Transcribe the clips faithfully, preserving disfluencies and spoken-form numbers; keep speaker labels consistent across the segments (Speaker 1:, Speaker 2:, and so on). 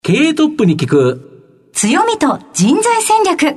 Speaker 1: 経営トップに聞く
Speaker 2: 強みと人材戦略。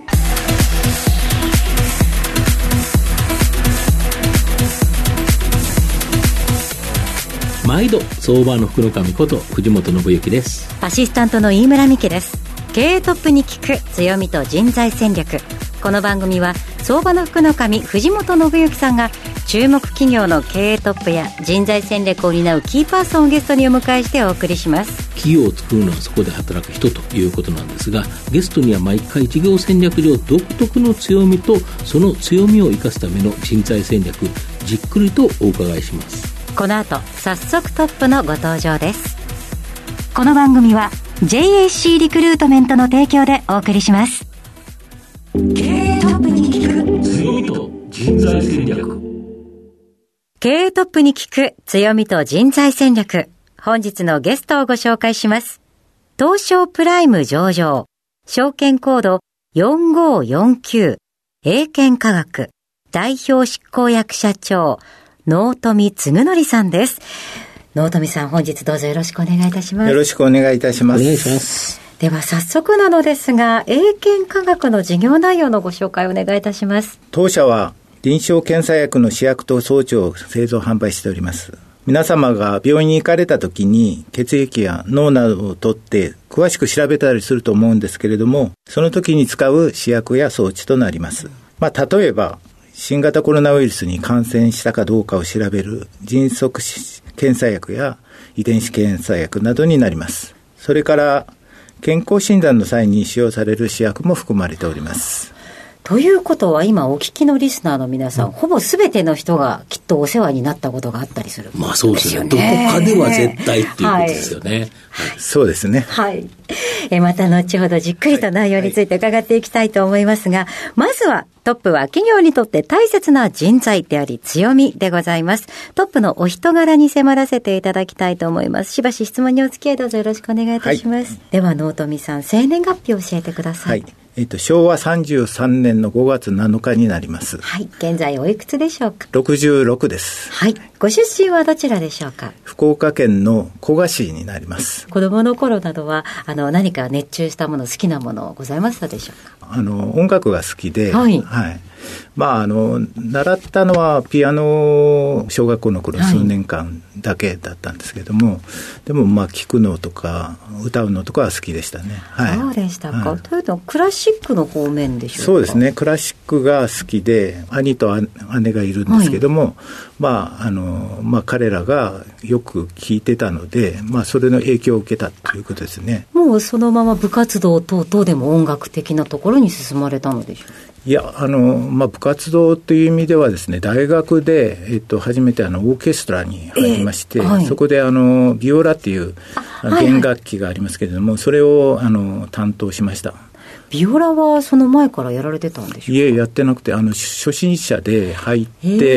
Speaker 1: 毎度相場の福の神こと藤本信之です。
Speaker 2: アシスタントの飯村美希です。経営トップに聞く強みと人材戦略。この番組は相場の福の神藤本信之さんが注目企業の経営トップや人材戦略を担うキーパーソンをゲストにお迎えしてお送りします。
Speaker 1: 企業を作るのはそこで働く人ということなんですが、ゲストには毎回事業戦略上独特の強みとその強みを生かすための人材戦略、じっくりとお伺いします。
Speaker 2: この後早速トップのご登場です。この番組は ジェイエーシー リクルートメントの提供でお送りします。経営トップに聞く
Speaker 1: 強みと人材戦略。
Speaker 2: 経営トップに聞く強みと人材戦略。本日のゲストをご紹介します。東証プライム上場、証券コードよんごよんきゅう、英検科学代表執行役社長、納富嗣則さんです。納富さん、本日どうぞよろしくお願いいたします。
Speaker 3: よろしくお願いいたします。
Speaker 1: お願いします。
Speaker 2: では早速なのですが、英検科学の事業内容のご紹介をお願いいたします。
Speaker 3: 当社は臨床検査薬の試薬と装置を製造販売しております。皆様が病院に行かれた時に血液や脳などを取って詳しく調べたりすると思うんですけれども、その時に使う試薬や装置となります。まあ、例えば新型コロナウイルスに感染したかどうかを調べる迅速検査薬や遺伝子検査薬などになります。それから健康診断の際に使用される試薬も含まれております。
Speaker 2: ということは今お聞きのリスナーの皆さん、うん、ほぼ全ての人がきっとお世話になったことがあったりするんですよね。
Speaker 1: まあそうですよね。どこかでは絶対っていうことですよね。はいはい、
Speaker 3: そうですね。
Speaker 2: はい。えまた後ほどじっくりと内容について伺っていきたいと思いますが、はいはい、まずはトップは企業にとって大切な人材であり強みでございます。トップのお人柄に迫らせていただきたいと思います。しばし質問にお付き合いどうぞよろしくお願いいたします。はい、では納富さん、生年月日を教えてください。
Speaker 3: はい。えっと、しょうわさんじゅうさんねんのごがつなのかになります。
Speaker 2: はい。現在おいくつでしょうか？
Speaker 3: ろくじゅうろくです。
Speaker 2: はい。ご出身はどちらでしょうか？
Speaker 3: 福岡県の古賀市になります。
Speaker 2: 子供の頃などはあの何か熱中したもの、好きなものございましたでしょうか？
Speaker 3: あの音楽が好きで、
Speaker 2: はい、
Speaker 3: はい、まああの習ったのはピアノ、小学校の頃数年間だけだったんですけども、はい、でもまあ聴くのとか歌うのとかは好きでしたね。はい、
Speaker 2: そうでしたか。
Speaker 3: はい、
Speaker 2: というとクラシックの方面でしょうか？
Speaker 3: そうですね。クラシックが好きで、兄と姉がいるんですけども、はい、まああのまあ彼らがよく聴いてたので、まあそれの影響を受けたということですね。
Speaker 2: もうそのまま部活動等々でも音楽的なところに進まれたのでしょうか？
Speaker 3: いや、あの、まあ、部活動という意味ではですね、大学で、えっと、初めてあの、オーケストラに入りまして、えーはい、そこであの、ビオラっていう弦楽器がありますけれども、はいはい、それをあの、担当しました。
Speaker 2: ビオラはその前からやられてたんでしょうか？
Speaker 3: いえ、やってなくて、あの、初心者で入って、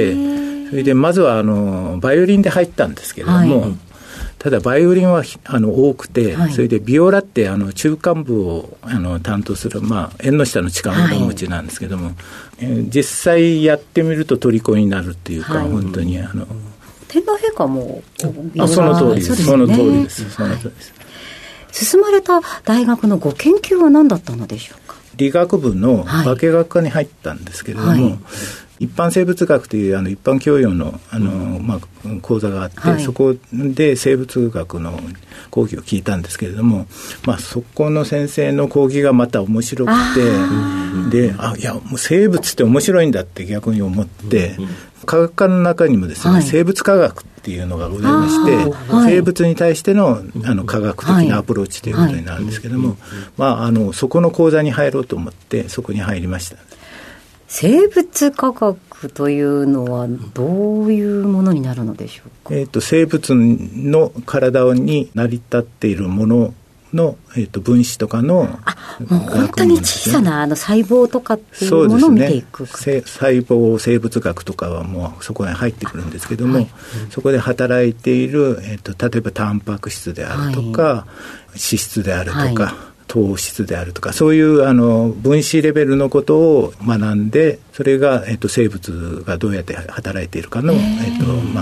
Speaker 3: それでまずはあの、バイオリンで入ったんですけれども、はい、ただバイオリンはあの多くて、はい、それでビオラってあの中間部をあの担当する、まあ、縁の下の力持ちなんですけども、はい、えー、実際やってみると虜になるっていうか、はい、本当にあの
Speaker 2: 天皇陛下も
Speaker 3: あその通りです、その通りです、その通りです。
Speaker 2: 進まれた大学のご研究は何だったのでしょうか？
Speaker 3: 理学部の化学科に入ったんですけれども、はいはい、一般生物学というあの一般教養の、あの、まあ、講座があって、はい、そこで生物学の講義を聞いたんですけれども、まあ、そこの先生の講義がまた面白くて、で、あ、いや、もう生物って面白いんだって逆に思って、科学科の中にもですね、はい、生物科学っていうのがございまして、はい、生物に対しての、あの科学的なアプローチということになるんですけども、はいはい、まあ、あのそこの講座に入ろうと思ってそこに入りました。
Speaker 2: 生物科学というのはどういうものになるのでしょうか？
Speaker 3: えーと、生物の体に成り立っているものの、えーと、分子とかの、
Speaker 2: あ、もう本当に小さなあの細胞とかっていうものを見ていく。
Speaker 3: そうですね。細胞生物学とかはもうそこに入ってくるんですけども、はい、そこで働いている、えーと、例えばタンパク質であるとか、はい、脂質であるとか、はい、糖質であるとか、そういうあの分子レベルのことを学んで、それが、えっと、生物がどうやって働いているかの、えっとまあ、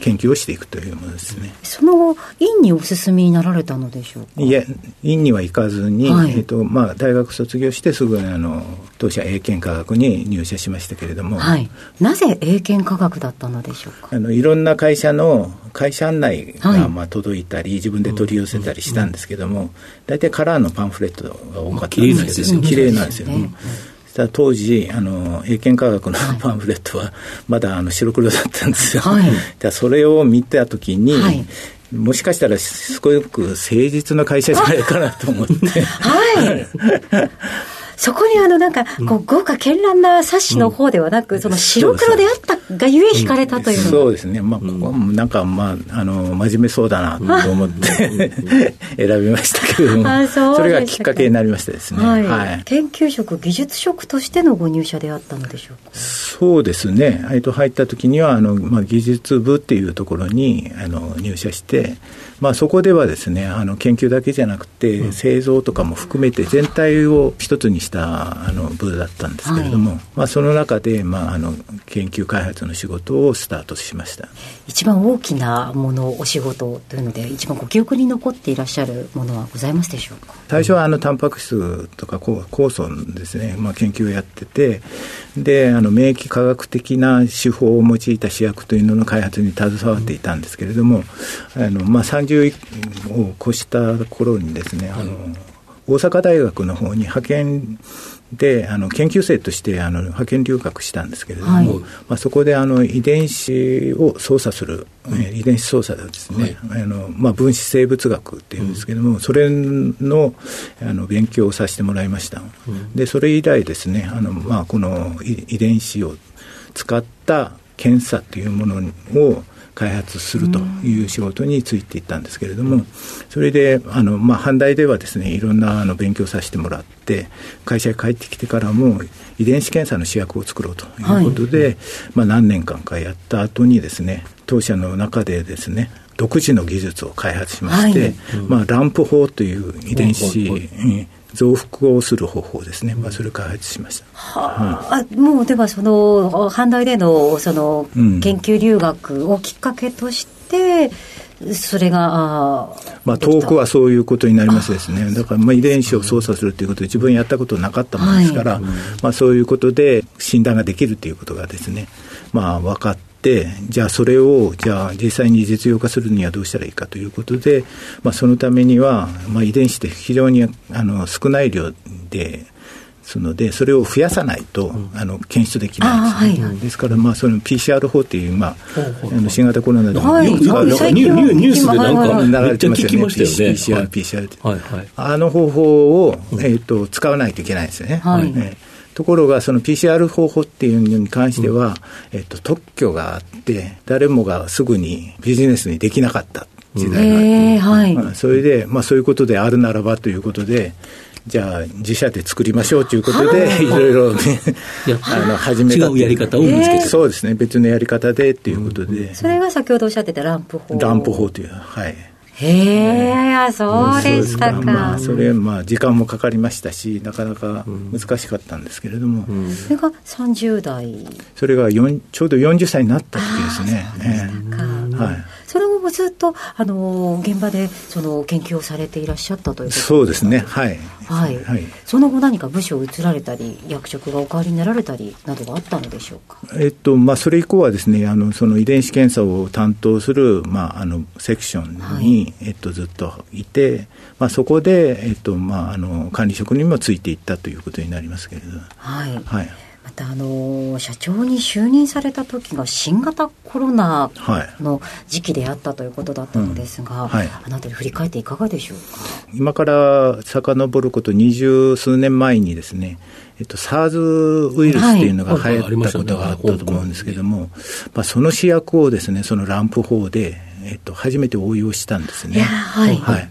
Speaker 3: 研究をしていくというものですね。
Speaker 2: その後院にお進みになられたのでしょうか。
Speaker 3: いや、院には行かずに、
Speaker 2: はい、
Speaker 3: えーとまあ、大学卒業してすぐあの当社英検科学に入社しましたけれども、
Speaker 2: はい、なぜ英検科学だったのでしょうか。
Speaker 3: あのいろんな会社の会社案内がまあ届いたり、はい、自分で取り寄せたりしたんですけども、大体カラーのパンフレットが多かったんですけど、綺麗なんですよね。当時あの英検科学のパンフレットはまだあの白黒だったんですよ、はい、だそれを見たときに、はい、もしかしたらすごく誠実な会社じゃないかなと思ってはい
Speaker 2: そこにあのなんかこう豪華絢爛な冊子の方ではなく、うん、その白黒であったがゆえ惹かれたというの、
Speaker 3: うん、そうですね、まあ、ここはなんか、まあ、あの真面目そうだなと思って選びましたけれども、あ そ, それがきっかけになりましてですね、はいはい、
Speaker 2: 研究職技術職としてのご入社であったのでしょうか。
Speaker 3: そうですね、えっと、入った時にはあの、まあ、技術部っていうところにあの入社して、まあ、そこではですねあの研究だけじゃなくて、うん、製造とかも含めて全体を一つにしたあの部だったんですけれども、はい、まあ、その中で、まあ、あの研究開発の仕事をスタートしました。
Speaker 2: 一番大きなものお仕事というので一番ご記憶に残っていらっしゃるものはございますでしょうか。
Speaker 3: 最初はあのタンパク質とか酵素ですね、まあ、研究をやってて、であの免疫科学的な手法を用いた試薬というのの開発に携わっていたんですけれども、あの、まあ、さんじゅうを越した頃にですね、あの大阪大学の方に派遣であの研究生としてあの派遣留学したんですけれども、はい、まあ、そこであの遺伝子を操作する、うん、遺伝子操作ですね、はい、あのまあ、分子生物学っていうんですけれども、うん、それの、あの勉強をさせてもらいました、うん、でそれ以来ですねあの、まあ、この遺伝子を使った検査というものを開発するという仕事についていったんですけれども、それであの、まあ、阪大ではですねいろんなあの勉強させてもらって、会社に帰ってきてからも遺伝子検査の試薬を作ろうということで、はい、まあ、何年間かやった後にですね当社の中でですね独自の技術を開発しまして、はい、まあ、ランプ法という遺伝子、はい、増幅をする方法ですね、まあ、それを開発しました。
Speaker 2: はあ、うん、もうではその阪大でのその研究留学をきっかけとして、うん、それが
Speaker 3: まあ、遠くはそういうことになりますですね。だからまあ遺伝子を操作するということで自分やったことなかったものですから、はい、まあ、そういうことで診断ができるということがですね、まあ、分かってでじゃあそれをじゃあ実際に実用化するにはどうしたらいいかということで、まあ、そのためには、まあ、遺伝子って非常にあの少ない量ですのでそれを増やさないと、うん、あの検出できないです、ね、はいはい、ですからまあその ピーシーアール 法っていう、まあ、あの新型コロナでもよく使う、
Speaker 1: はい、ニュースでなんかめっちゃ聞きましたよね。
Speaker 3: ピーシーアール、ピーシーアール って、はいはい、あの方法を、えー、と使わないといけないですよね、はい、ね。ところがその ピーシーアール 方法っていうのに関しては、うん、えっと、特許があって誰もがすぐにビジネスにできなかった時代があって、えーはい、まあ、それで、まあ、そういうことであるならばということでじゃあ自社で作りましょうということで、はい、いろいろ、ね、あの始めた
Speaker 1: 違うやり方を見つけて、えー、
Speaker 3: そうですね、別のやり方でということで、うん、
Speaker 2: それが先ほどおっしゃってたランプ法
Speaker 3: ランプ法という、はい、
Speaker 2: へえ、そうでしたか。
Speaker 3: まあ、それ、まあ、時間もかかりましたしなかなか難しかったんですけれども、うんうん、
Speaker 2: それがさんじゅう代、
Speaker 3: それがちょうどよんじゅっさいになった時ですね。
Speaker 2: そうでしたか、えーはい、その後もずっとあの現場でその研究をされていらっしゃったということですか。
Speaker 3: そうですね、はい
Speaker 2: はいはい、その後何か部署を移られたり役職がお変わりになられたりなどがあったのでしょうか。
Speaker 3: えっとまあ、それ以降はですねあのその遺伝子検査を担当する、まあ、あのセクションに、はい、えっと、ずっといて、まあ、そこで、えっとまあ、あの管理職にもついていったということになりますけれど、
Speaker 2: はいはい、またあの社長に就任された時が新型コロナの時期であったということだったのですが、はい、うん、はい、あのあたり振り返っていかがでしょうか。
Speaker 3: 今から遡ること二十数年前にですね、えっと、SARS ウイルスっていうのが流行ったことがあったと思うんですけれども、はい、まあ、その試薬をですねそのランプ法で、えっと、初めて応用したんですね。
Speaker 2: はいはい、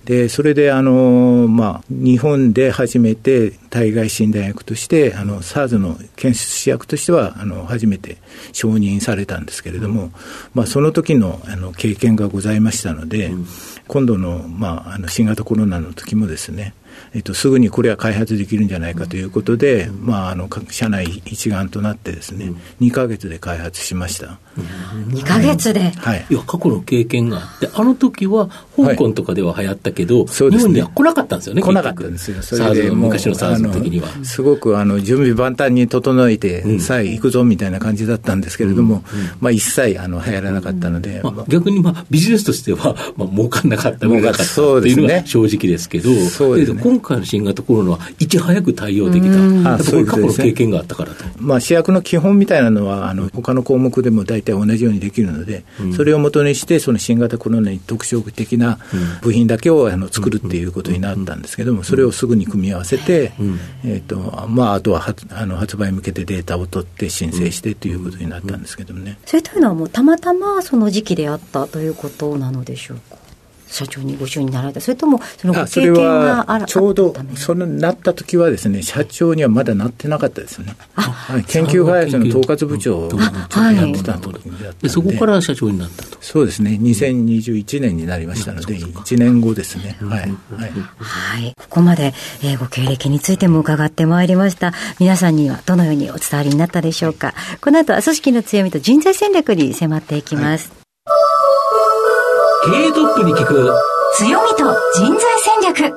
Speaker 3: でそれであの、まあ、日本で初めて体外診断薬としてあの SARS の検出薬としてはあの初めて承認されたんですけれども、うんまあ、その時の、あの経験がございましたので、うん、今度の、まあ、あの新型コロナの時もですねえっと、すぐにこれは開発できるんじゃないかということで、うんまあ、あの社内一丸となってですね、うん、にかげつで開発しました、
Speaker 2: うん、にかげつで、
Speaker 1: はい、いや過去の経験があってあの時は香港とかでは流行ったけど、はい、日本には来なかったんですよね。
Speaker 3: 来なかったんですよ。それでもう
Speaker 1: 昔の SARS の時には
Speaker 3: すごくあの準備万端に整えて、うん、さあ行くぞみたいな感じだったんですけれども、うんうんまあ、一切あの流行らなかったので、
Speaker 1: うんまあ、逆に、まあ、ビジネスとしては、まあ、儲かんなかった儲かなかったっていうのが正直ですけどそうですね、今回の新型コロナはいち早く対応できた、うん、やっぱこれ過去の経験があったからと、
Speaker 3: まあ、試薬の基本みたいなのはあの他の項目でも大体同じようにできるので、うん、それを元にしてその新型コロナに特徴的な部品だけをあの作るっていうことになったんですけども、それをすぐに組み合わせて、うんえーとまあ、あとは発あの発売に向けてデータを取って申請してということになったんですけどもね。
Speaker 2: それというのはもうたまたまその時期であったということなのでしょうか。社長にご就任になられた。それともそのご経験がある。
Speaker 3: ちょうどそのなった時はですね、社長にはまだなってなかったですよね。はい、研究開発の統括部長をちょっとやってた時だったので、
Speaker 1: でそこから社長になったと。
Speaker 3: そうですね。にせんにじゅういちねんになりましたので、いちねんごですね。はい、はい
Speaker 2: はい、ここまで、えー、ご経歴についても伺ってまいりました。皆さんにはどのようにお伝わりになったでしょうか。この後は組織の強みと人材戦略に迫っていきます。はい
Speaker 1: 経営トップに聞く
Speaker 2: 強みと人材戦略。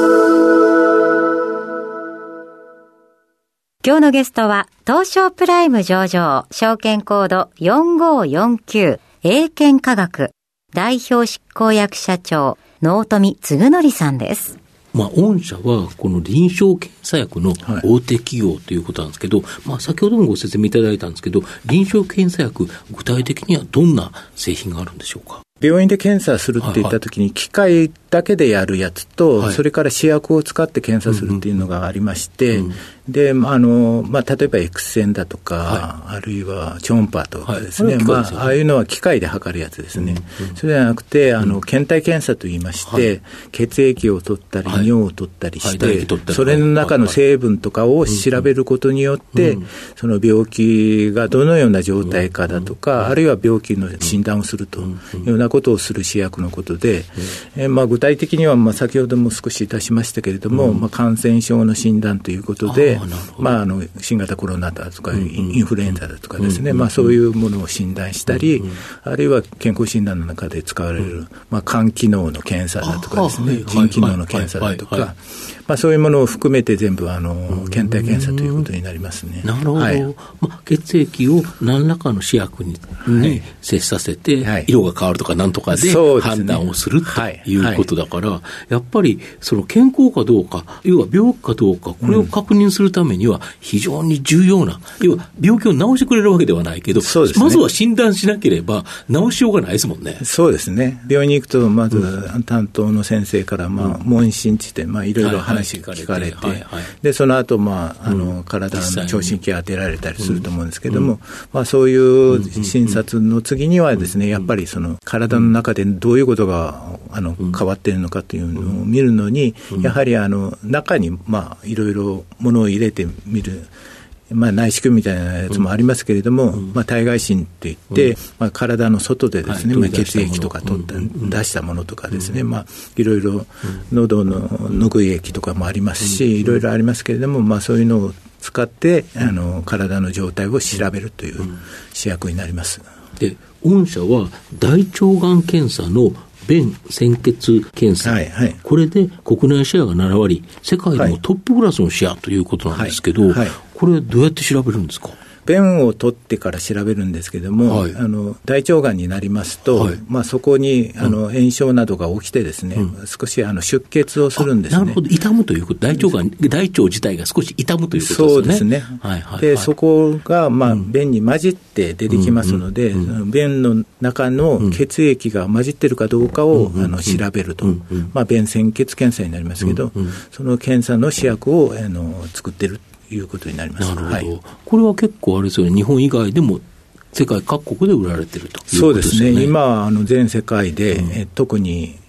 Speaker 2: 今日のゲストは東証プライム上場証券コードよんごよんきゅう英検科学代表執行役社長納富嗣則さんです。
Speaker 1: まあ、御社はこの臨床検査薬の大手企業ということなんですけど、はいまあ、先ほどもご説明いただいたんですけど、臨床検査薬具体的にはどんな製品があるんでしょうか。
Speaker 3: 病院で検査するって言ったときに機械だけでやるやつと、はい、それから試薬を使って検査するっていうのがありまして、うんうん、で、あの、まあ、例えば X 線だとか、はい、あるいは超音波とかですね、はい、まあ、ああいうのは機械で測るやつですね。うんうん、それじゃなくて、あの、検体検査といいまして、はい、血液を取ったり、はい、尿を取ったりして、はい、それの中の成分とかを調べることによって、うんうん、その病気がどのような状態かだとか、うん、あるいは病気の診断をするというようなことをする試薬のことで、うんえまあ、具体的にはまあ先ほども少しいたしましたけれども、うんまあ、感染症の診断ということで、あまあ、あの新型コロナだとか、うん、インフルエンザだとかですね、うんまあ、そういうものを診断したり、うん、あるいは健康診断の中で使われる、うんまあ、肝機能の検査だとかですね、腎機能の検査だとか、まあ、そういうものを含めて全部あの検体検査ということになりますね。
Speaker 1: なるほど、はいまあ、血液を何らかの試薬に、はい、接させて、はい、色が変わるとか何とかで判断をするということだから、はいはい、やっぱりその健康かどうか、要は病気かどうか、これを確認するためには非常に重要な、うん、要は病気を治してくれるわけではないけど、そうですね、まずは診断しなければ治しようがないですもんね。
Speaker 3: そうですね。病院に行くとまず担当の先生からまあ問診して、まあ、いろいろ話聞かれて、はいはい、でその後、まあ、あの、うん、体の聴診器当てられたりすると思うんですけども、うんまあ、そういう診察の次にはですね、やっぱりその体の中でどういうことがあの変わっているのかというのを見るのに、やはりあの中にまあいろいろものを入れてみる、まあ、内視鏡みたいなやつもありますけれども、うんまあ、体外診といって、うんまあ、体の外でですね、はい、血液とか取った、うん、出したものとかですね、うんまあ、いろいろ喉の拭い液とかもありますし、うん、いろいろありますけれども、まあ、そういうのを使って、うん、あの体の状態を調べるという試薬になります。
Speaker 1: で、御社は大腸がん検査の便潜血検査、はいはい、これで国内シェアがななわり、世界でもトップクラスのシェアということなんですけど、はいはい、これどうやって調べるんですか。
Speaker 3: 便を取ってから調べるんですけども、はい、あの大腸がんになりますと、はいまあ、そこにあの炎症などが起きてですね、うん、少しあの出血をするんですね。
Speaker 1: なるほど、痛むということ、大腸がん、大腸自体が少し痛むということですね。
Speaker 3: そうですね、はいはいはい、でそこが、まあ、便に混じって出てきますので、うんうんうん、便の中の血液が混じっているかどうかを、うん、あの調べると、うんうんまあ、便潜血検査になりますけど、うんうん、その検査の試薬をあの作っているいうことになります。
Speaker 1: なるほど、はい、これは結構あれですよね、日本以外でも世界各国で売られているということですね。
Speaker 3: そうですね、今あの全世界で、うんえ特に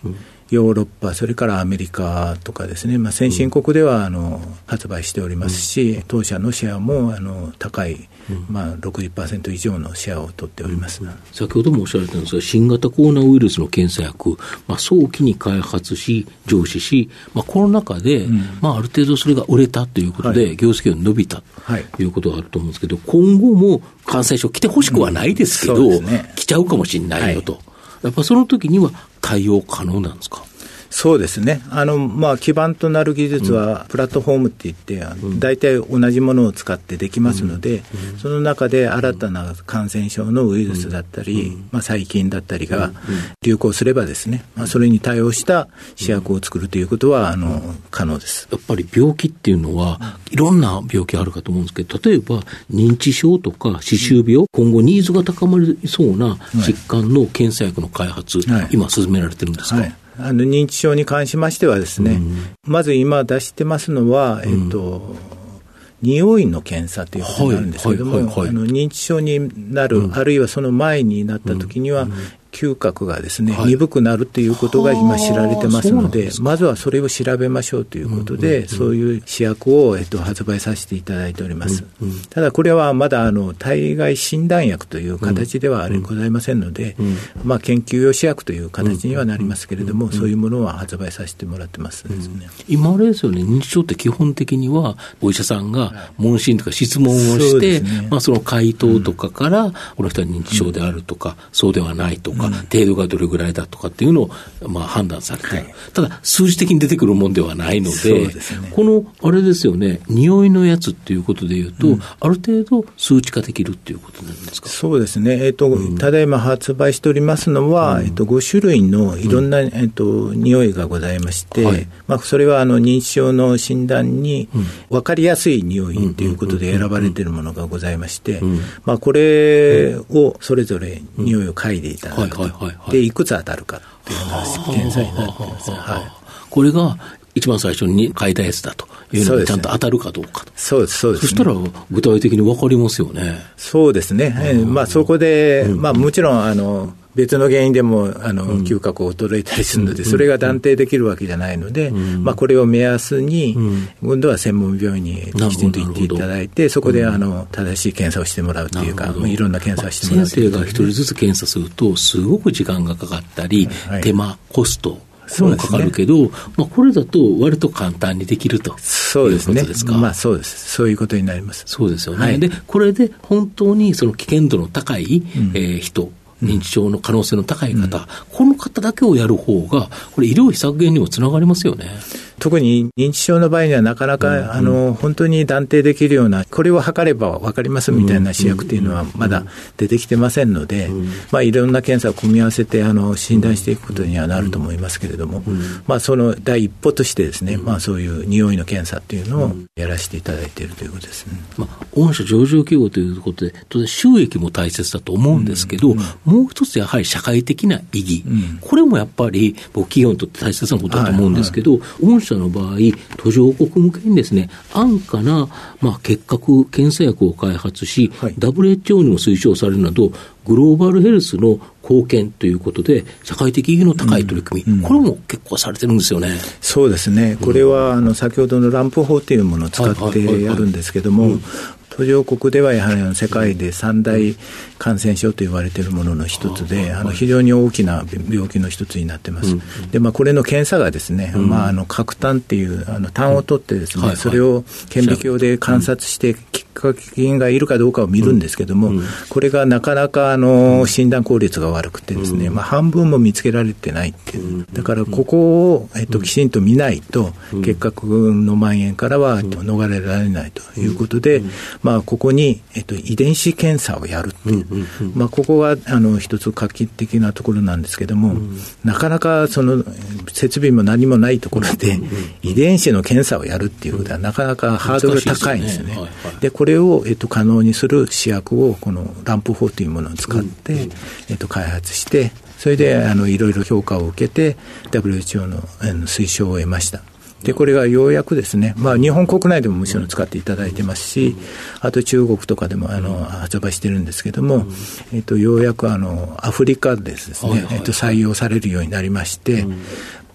Speaker 3: ヨーロッパ、それからアメリカとかですね、まあ、先進国ではあの発売しておりますし、うん、当社のシェアもあの高い、まあ、ろくじゅっパーセント 以上のシェアを取っております、うん、
Speaker 1: 先ほどもおっしゃられたんですが、新型コロナウイルスの検査薬、まあ、早期に開発し上市し、まあ、コロナ禍で、うんまあ、ある程度それが売れたということで、はい、業績が伸びたということがあると思うんですけど、今後も感染症来てほしくはないですけど、うんね、来ちゃうかもしれないよと、はい、やっぱその時には対応可能なんですか？
Speaker 3: そうですね。あの、まあ、基盤となる技術はプラットフォームっていって、うん、大体同じものを使ってできますので、うん、その中で新たな感染症のウイルスだったり、うんまあ、細菌だったりが流行すればですね、まあ、それに対応した試薬を作るということはあの可能です。
Speaker 1: やっぱり病気っていうのはいろんな病気あるかと思うんですけど、例えば認知症とか歯周病、今後ニーズが高まりそうな疾患の検査薬の開発、はい、今進められてるんですか？はい
Speaker 3: あの認知症に関しましてはですね、うん、まず今出してますのは、えっと、うん、匂いの検査ということになるんですけれども、はいはいはいはい、あの認知症になる、うん、あるいはその前になった時には、うん嗅覚がですね、はい、鈍くなるということが今知られてますので、まずはそれを調べましょうということで、うんうんうん、そういう試薬を、えっと、発売させていただいております、うんうん、ただこれはまだあの体外診断薬という形ではございませんので、うんうんまあ、研究用試薬という形にはなりますけれども、うんうんうん、そういうものは発売させてもらってますですね、
Speaker 1: うん、今あれですよね、認知症って基本的にはお医者さんが問診とか質問をして、そ, ねまあ、その回答とかから、うん、この人は認知症であるとか、うん、そうではないとか、うん、程度がどれぐらいだとかっていうのを、まあ、判断されている、はい、ただ数字的に出てくるもんではないの で, で、ね、このあれですよね、匂いのやつっていうことでいうと、うん、ある程度数値化できるっていうことなんですか？
Speaker 3: そうですね、えーとうん、ただいま発売しておりますのは、うんえー、とご種類のいろんな、うんえー、と匂いがございまして、はいまあ、それはあの認知症の診断に分かりやすい匂いということで選ばれているものがございまして、うんまあ、これをそれぞれ匂いを嗅いでいただくと、でいくつ当たるかっていうのが検査になっています、はい、
Speaker 1: これが一番最初に書いたやつだというのがちゃんと当たるかどうかと。
Speaker 3: そうです、そうです、ね。
Speaker 1: そしたら具体的に分かりますよね。
Speaker 3: そうですね。えーまあ、そこで、うん、まあ、もちろんあの別の原因でもあの、うん、嗅覚を衰えたりするので、それが断定できるわけじゃないので、うんまあ、これを目安に、うん、今度は専門病院にきちんと行っていただいて、そこであの正しい検査をしてもらうというか、いろんな検査をしてもらう、ね、
Speaker 1: 先生が一人ずつ検査するとすごく時間がかかったり、はい、手間コストこれもかかるけど、ねまあ、これだと割と簡単にできるということですか？
Speaker 3: そうですね、まあ、そうです、そういうことになります。
Speaker 1: そうですよね、はい、でこれで本当にその危険度の高い、うんえー、人認知症の可能性の高い方、うん、この方だけをやる方がこれ医療費削減にもつながりますよね。
Speaker 3: 特に認知症の場合にはなかなか、うん、あの本当に断定できるようなこれを測れば分かりますみたいな試薬というのはまだ出てきてませんので、うんまあ、いろんな検査を組み合わせてあの診断していくことにはなると思いますけれども、うんまあ、その第一歩としてですね、まあ、そういう匂いの検査というのをやらせていただいているということですね。
Speaker 1: まあ、御社上場企業ということで当然収益も大切だと思うんですけど、うんうん、もう一つやはり社会的な意義、うん、これもやっぱり僕企業にとって大切なことだと思うんですけど、はいはい、御社の場合途上国向けにですね安価な、まあ、結核検査薬を開発し、はい、ダブリューエイチオー にも推奨されるなどグローバルヘルスの貢献ということで社会的意義の高い取り組み、うんうん、これも結構されてるんですよね。
Speaker 3: そうですね、これは、うん、あの先ほどのランプ法というものを使ってやるんですけども、途上国ではやはり世界で三大感染症と言われているものの一つで、あの非常に大きな病気の一つになっています、うんうん、で、まあ、これの検査がですね、うんまあ、あの核炭っていうあの炭を取ってですね、うんはいはい、それを顕微鏡で観察してきっかけがいるかどうかを見るんですけども、うんうん、これがなかなかあの診断効率が悪くてですね、うんまあ、半分も見つけられてないっていう、うん、だからここを、えっと、きちんと見ないと、うん、結核の蔓延からは逃れられないということで、うんまあ、ここに、えっと、遺伝子検査をやるっていう、うんうんうんまあ、ここはあの一つ画期的なところなんですけども、うん、なかなかその設備も何もないところで、うんうんうん、遺伝子の検査をやるっていうことはなかなかハードル高いんですね。はいはい、でこれを、えっと、可能にする試薬をこのランプ法というものを使って、うんうんえっと、開発してそれであのいろいろ評価を受けて ダブリューエイチオー の、あの推奨を得ました。でこれがようやくですね、まあ、日本国内でももちろん使っていただいてますし、あと中国とかでもあの発売してるんですけども、えっと、ようやくあのアフリカでですね、えっと、採用されるようになりまして、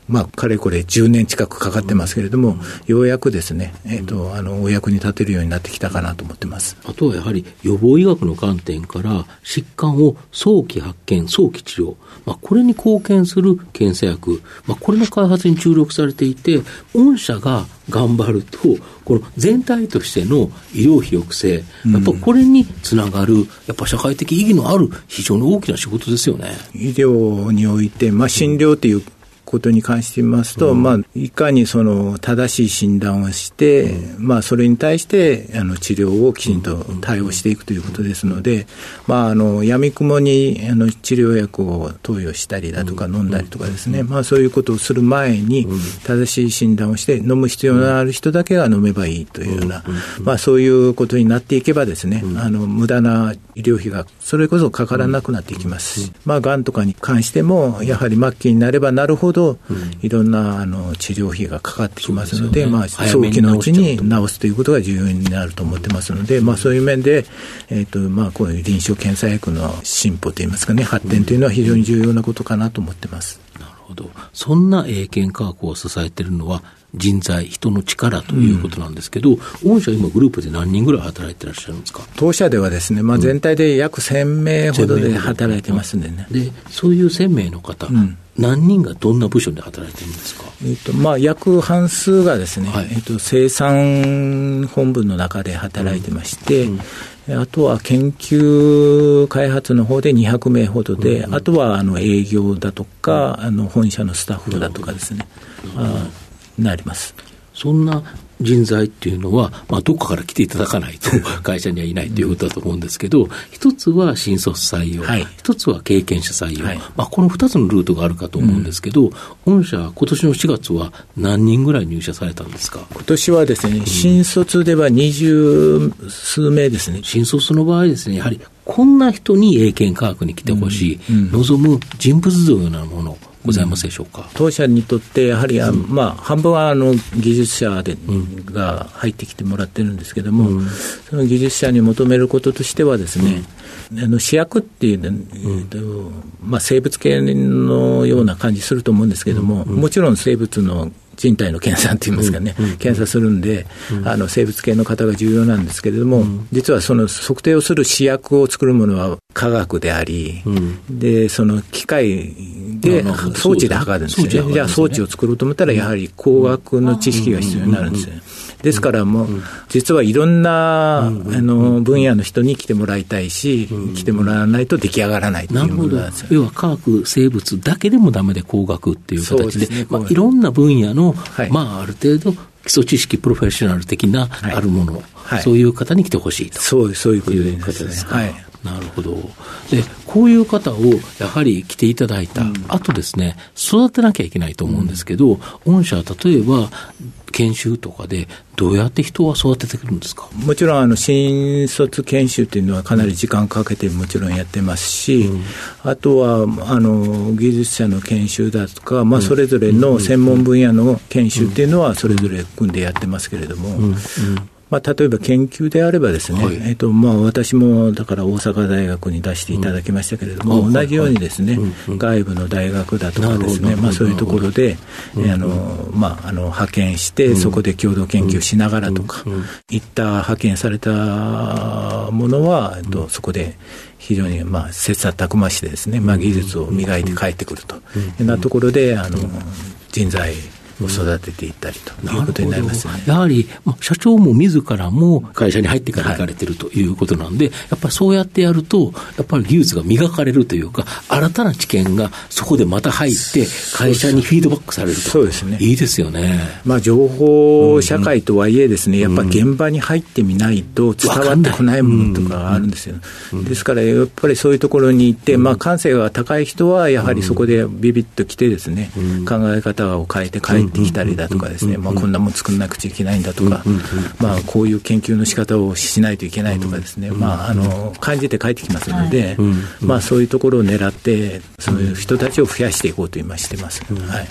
Speaker 3: まあ、かれこれじゅうねん近くかかってますけれども、うん、ようやくですね、えーと、あのお役に立てるようになってきたかなと思ってます。
Speaker 1: あとはやはり予防医学の観点から疾患を早期発見、早期治療、まあ、これに貢献する検査薬、まあ、これの開発に注力されていて、御社が頑張るとこの全体としての医療費抑制、やっぱこれにつながる、やっぱ社会的意義のある非常に大きな仕事ですよね。
Speaker 3: 医療において、まあ、診療ということに関して言いますと、うん、まあ、いかにその正しい診断をして、うん、まあ、それに対してあの治療をきちんと対応していくということですので、まあ、あの闇雲にあの治療薬を投与したりだとか飲んだりとかですね、まあ、そういうことをする前に正しい診断をして飲む必要のある人だけが飲めばいいというような、まあ、そういうことになっていけばですね、あの無駄な医療費がそれこそかからなくなっていきますし、まあ、がんとかに関してもやはり末期になればなるほどいろんなあの治療費がかかってきますので、で、ね、まあ、早期のうちに治すということが重要になると思ってますので、まあ、そういう面で、えーとまあ、こういう臨床検査薬の進歩といいますかね、発展というのは非常に重要なことかなと思ってます。
Speaker 1: なるほど。そんな英検科学を支えているのは人材、人の力ということなんですけど、うん、御社今グループで何人ぐらい働いてらっしゃるんですか？
Speaker 3: 当社ではですね、まあ、全体で約せんめいほどで働いてますんでね。
Speaker 1: で、そういうせんめいの方、うん、何人がどんな部署で働いてるんですか？
Speaker 3: えーとまあ、約半数がですね、はい、えーと生産本部の中で働いてまして、うんうん、あとは研究開発の方でにひゃくめいほどで、うんうん、あとはあの営業だとか、うん、あの本社のスタッフだとかですね、うん、あなります。
Speaker 1: そんな人材っていうのは、まあ、どこかから来ていただかないと会社にはいないということだと思うんですけど、一つは新卒採用、はい、一つは経験者採用、はい、まあ、この二つのルートがあるかと思うんですけど、うん、御社今年のしがつは何人ぐらい入社されたんですか？
Speaker 3: 今年はですね、新卒では二十数名ですね。
Speaker 1: 新卒の場合ですね、やはりこんな人に英検科学に来てほしい、うんうん、望む人物像のようなものございますでしょうか？
Speaker 3: 当社にとってやはり、うんまあ、半分はあの技術者で、うん、が入ってきてもらってるんですけども、うん、その技術者に求めることとしてはですね、うん、あの試薬っていう、ねうんまあ、生物系のような感じすると思うんですけども、うん、もちろん生物の人体の検査っていいますかね、うんうん、検査するんで、うん、あの生物系の方が重要なんですけれども、うん、実はその測定をする試薬を作るものは科学であり、うん、でその機械で装置で測るんですよね。じゃあ装置を作ろうと思ったらやはり工学の知識が必要になるんですよね。ですからもう実はいろんなあの分野の人に来てもらいたいし、来てもらわないと出来上がらないということなんですよ。
Speaker 1: 要は科学生物だけでもダメで工学っていう形で、ねまあ、いろんな分野の、はいまあ、ある程度基礎知識プロフェッショナル的なあるもの、はいはい、そういう方に来てほしいと
Speaker 3: そうそういうこと
Speaker 1: いう方ですか。はい、なるほど。でこういう方をやはり来ていただいた、うん、あとですね育てなきゃいけないと思うんですけど、うん、御社は例えば研修とかでどうやって人は育ててくるんですか？
Speaker 3: もちろんあの新卒研修というのはかなり時間かけてもちろんやってますし、うん、あとはあの技術者の研修だとか、まあ、それぞれの専門分野の研修っていうのはそれぞれ組んでやってますけれども、うんうんまあ、例えば研究であればですね、はいえーとまあ、私もだから大阪大学に出していただきましたけれども、うん、同じようにですね、はいはいうんうん、外部の大学だとかですね、まあ、そういうところで、うんあのまあ、あの派遣して、うん、そこで共同研究しながらとか、うんうん、いった派遣されたものは、えっと、そこで非常にまあ切磋琢磨してですね、まあ、技術を磨いて帰ってくるというようなところであの人材を育てていったりということになりますね。
Speaker 1: やはり、まあ、社長も自らも会社に入ってから行かれているということなんで、はい、やっぱりそうやってやるとやっぱり技術が磨かれるというか新たな知見がそこでまた入って会社にフィードバックされると。
Speaker 3: そうですね。
Speaker 1: いいですよね。
Speaker 3: まあ、情報社会とはいえですね、うん、やっぱり現場に入ってみないと伝わってこないものとかあるんですよ、うんうん、ですからやっぱりそういうところに行って、うんまあ、感性が高い人はやはりそこでビビッと来てですね、うん、考え方を変えて帰ってきたりだとかですね、まあ、こんなもん作んなくちゃいけないんだとか、まあ、こういう研究の仕方をしないといけないとかですね、まあ、あの感じて帰ってきますので、まあ、そういうところを狙ってそういう人たちを増やしていこうと今してます、はい。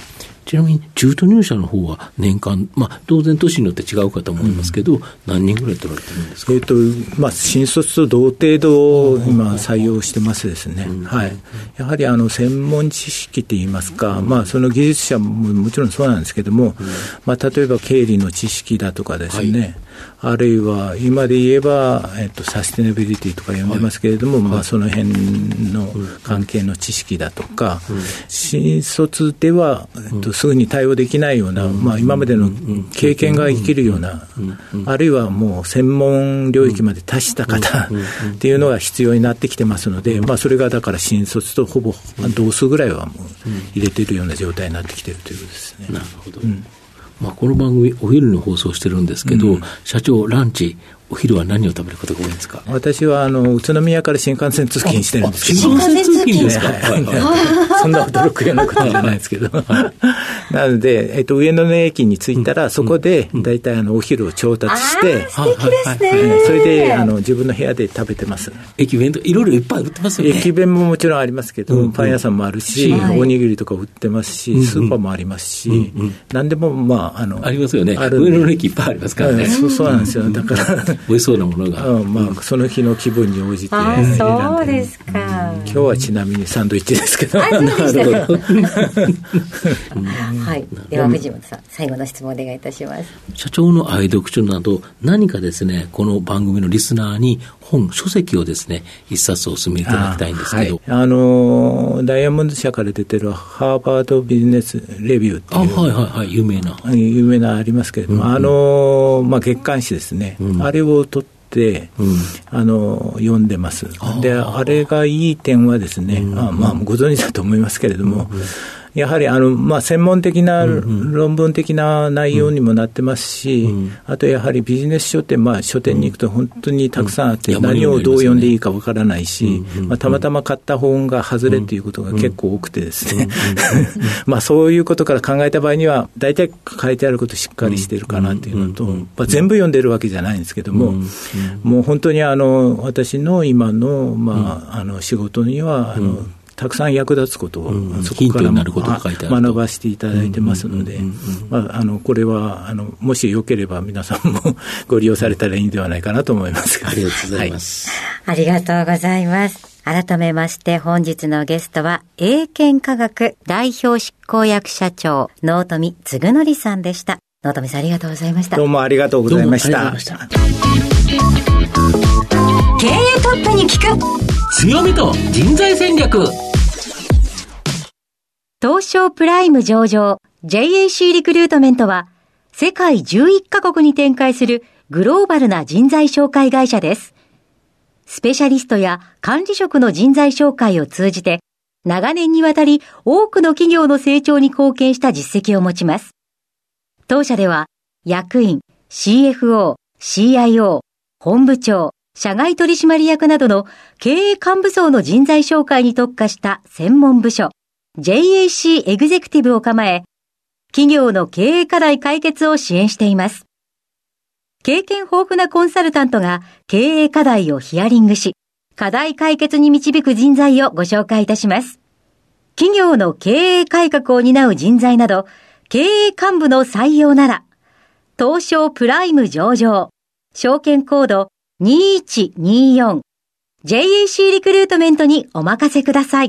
Speaker 1: ちなみに中途入社の方は年間、まあ、当然年によって違うかと思いますけど、うん、何人ぐらい取られてるんですか？
Speaker 3: えーとまあ、新卒と同程度今採用してますですね、うんはい、やはりあの専門知識といいますか、うんまあ、その技術者ももちろんそうなんですけども、うんまあ、例えば経理の知識だとかですね、はい、あるいは今で言えば、えっと、サステナビリティとか呼んでますけれども、はいまあ、その辺の関係の知識だとか、うん、新卒では、えっと、すぐに対応できないような、うんまあ、今までの経験が生きるような、うん、あるいはもう専門領域まで達した方っていうのが必要になってきてますので、まあ、それがだから新卒とほぼ同数ぐらいはもう入れているような状態になってきているということですね。
Speaker 1: なるほど、うんまあ、この番組お昼に放送してるんですけど、うん、社長ランチお昼は何を食べることが多いんですか？
Speaker 3: 私はあの宇都宮から新幹線通勤してるんですけど。
Speaker 1: 新幹線通勤ですか？
Speaker 3: そんな驚くようなことじゃないですけどなので、えっと、上野の駅に着いたら、うん、そこでだいたいあのお昼を調達して、
Speaker 2: 素敵ですね、
Speaker 3: はい、それであの自分の部屋で食べてます。
Speaker 1: 駅弁といろいろいっぱい売ってますよね。
Speaker 3: 駅弁ももちろんありますけど、うん、パン屋さんもあるし、はい、おにぎりとか売ってますし、うん、スーパーもありますし、うんうん、何でもまああの
Speaker 1: ありますよね。上野の駅いっぱいありますからね、
Speaker 3: うん、そうそうなんですよ。だから
Speaker 1: 美味しそうなものが
Speaker 3: うんまあ、その日の気分に応じて
Speaker 2: あそうですか、
Speaker 3: うん、今日はちなみにサンドイッチですけど
Speaker 2: あそうでしたはい、では藤本さん最後の質問お願いいたします。
Speaker 1: 社長の愛読書など何かですねこの番組のリスナーに本書籍をですね一冊お勧めいただきたいんですけど
Speaker 3: あ,、はい、あのダイヤモンド社から出てるハーバードビジネスレビューっていう
Speaker 1: あ、はいはいはい、有名な
Speaker 3: 有名なありますけれども、うんうん、あの、まあ、月刊誌ですね、うん、あれを取ってでうん、あの読んでます。であれがいい点はですね、うんあまあ、ご存知だと思いますけれども、うんやはりあの、まあ、専門的な論文的な内容にもなってますし、うん、あとやはりビジネス書って、まあ、書店に行くと本当にたくさんあって、何をどう読んでいいかわからないし、まあ、たまたま買った本が外れということが結構多くてですね、まあそういうことから考えた場合には大体書いてあることしっかりしてるかなというのと、まあ、全部読んでるわけじゃないんですけども、もう本当にあの私の今の、まあ、あの仕事にはあのたくさん役立つことを、うん、そこからも学ばせていただいてますので、これはあのもしよければ皆さんもご利用されたらいいんではないかなと思います。
Speaker 1: ありがとうございます、
Speaker 2: はい、ありがとうございます。改めまして本日のゲストは英検科学代表執行役社長納富嗣則さんでした。納富さんありがとうございました。
Speaker 3: どうもありがとうございました。
Speaker 2: 経営トップに聞く
Speaker 1: 強みと人材戦略。
Speaker 2: 東証プライム上場 ジェイエーシー リクルートメントは世界じゅういっカ国に展開するグローバルな人材紹介会社です。スペシャリストや管理職の人材紹介を通じて長年にわたり多くの企業の成長に貢献した実績を持ちます。当社では役員、シーエフオー、シーアイオー、本部長、社外取締役などの経営幹部層の人材紹介に特化した専門部署 ジェイエーシー エグゼクティブを構え、企業の経営課題解決を支援しています。経験豊富なコンサルタントが経営課題をヒアリングし、課題解決に導く人材をご紹介いたします。企業の経営改革を担う人材など、経営幹部の採用なら、東証プライム上場、証券コードにいちによん、ジェイエーシー リクルートメントにお任せください。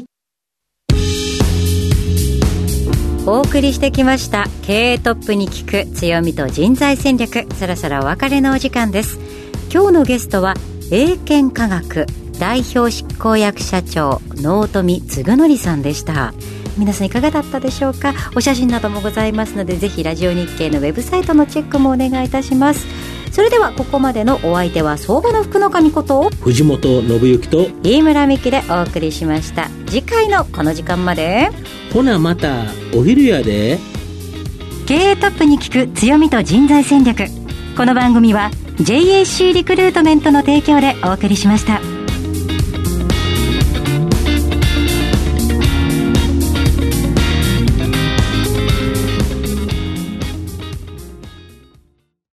Speaker 2: お送りしてきました経営トップに聞く強みと人材戦略、そろそろお別れのお時間です。今日のゲストは英検科学代表執行役社長納富嗣則さんでした。皆さんいかがだったでしょうか。お写真などもございますので、ぜひラジオ日経のウェブサイトのチェックもお願いいたします。それではここまでのお相手は相場の福の神こと
Speaker 1: 藤本信之と
Speaker 2: 飯村美希でお送りしました。次回のこの時間まで、
Speaker 1: ほなまたお昼やで。
Speaker 2: 経営トップに聞く強みと人材戦略、この番組は ジェイエーシー リクルートメントの提供でお送りしました。